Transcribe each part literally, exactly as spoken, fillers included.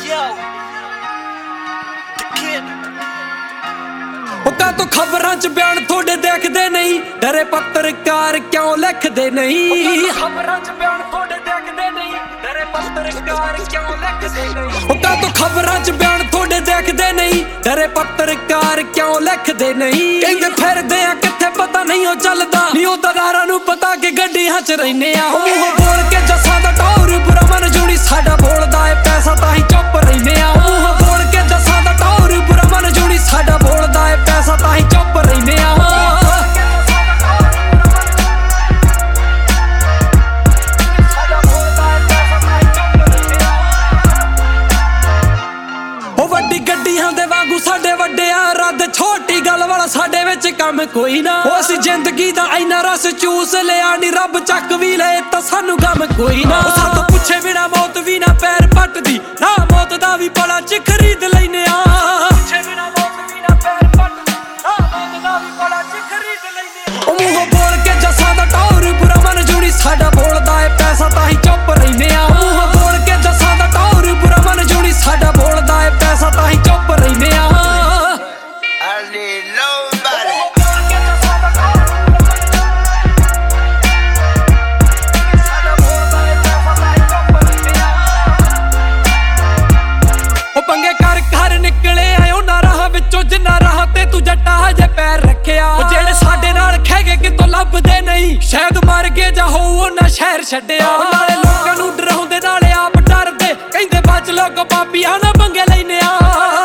हुक्का तो खबरां च बयान थोड़े देखदे नहीं, डरे पत्रकार क्यों लिखदे नहीं। खबरां च बयान थोड़े देखदे नहीं, डरे पत्रकार क्यों लिखदे नहीं। हुक्का तो खबरां च बयान थोड़े देखदे नहीं, डरे पत्रकार क्यों लिखदे नहीं। कहंदे फिरदे आ किथे पता नहीं ओ चलदा, नी ओ दलारां नूं पता कि गड्डियां च रहिने आ। मूंह बोल के जस्सां दा टौर बुरा मन जुड़ी साडा बोलदा ए पैसा ताहीं चुप रहिने आ। मूंह बोल के जस्सां दा टौर बुरा मन जुड़ी साडा बोलदा ए पैसा ताहीं चुप रहिने आ। गड्डियां दे वांगू साडे वड्डे आ रद, छोटी गल वाला साडे विच कम कोई ना। ओ असीं जिंदगी दा इन्ना रस चूस लिया नी, रब चक भी ले तां सानू गम कोई ना। सातों पुछे बिना मौत भी ना पैर पटदी, ना मौत दा भी पला च खरीद लैने आ। पुछे बिना मौत भी ना पैर पटदी, ना मौत दा भी पला च खरीद लैने आ। ओ मूंह बोल के जस्सां दा टौर बुरा मन जुड़ी साडा बोलदा ए पैसा ताहीं चुप रहिने आ। मूंह बोल के जस्सां दा टौर बुरा मन जुड़ी साडा बोलदा ए पैसा ताहीं चुप रहिने आ। पंगे कर घर निकले आयो ना राह विचों, जिन्ना राह ते तू जट्टा हजे पैर रखिया। जेड़े साडे नाल खह गए कितों लभदे नहीं, शायद मर गए जा हो उन्हां शहर छड्डिया। नाले लोकां नूं डराउंदे नाले आप डरदे, कहंदे बच लोग पापियां ना पंगे लैने आ।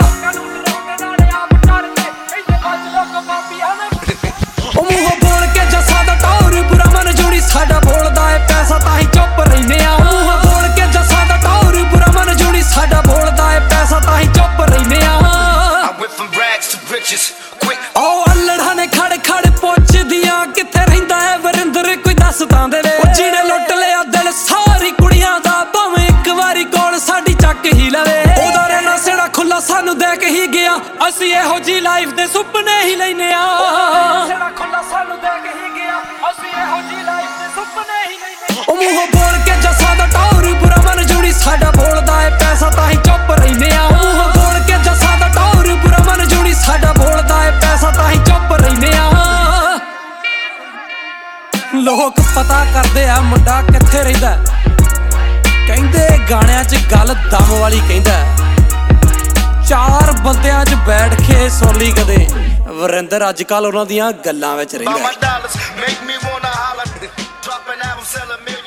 ओ मूंह बोल के जस्सां दा टौर बुरा मन जुड़ी साडा बोलदा ए पैसा ताहीं चुप रहिने आ। मूंह बोल के जस्सां दा टौर बुरा मन जुड़ी साडा बोलदा ए पैसा ताहीं चुप रहिने आ। ओ अल्लड़ां ने खड़ खड़ पुछदियां किथे रहिंदा है वरिंदर, कोई दस तां दे वे। जिहने लुट लिया दिल सारी कुड़ियां दा, भावें इक वारी कोल साडी चक ही लवे। ओदा रहना सेड़ा खुला सानू दे के ही गया, असीं इहो जी लाइफ दे सुपने ही लैने आ। ओ मूंह बोल के जस्सां दा टौर बुरा मन जुड़ी साडा बोलदा ए पैसा ताहीं चुप रहिने आ। मूंह बोल के जस्सां दा टौर बुरा मन जुड़ी साडा बोलदा ए पैसा ताहीं चुप रहिने आ। लोक पता करदे आ मुंडा किथे रहिंदा, कहंदे गाणियां च गल दम वाली कहंदा। चार बंदियां च बैठ के सुन ली कदे, वरिंदर अज कल उन्हां दियां गल्लां विच रहिंदा।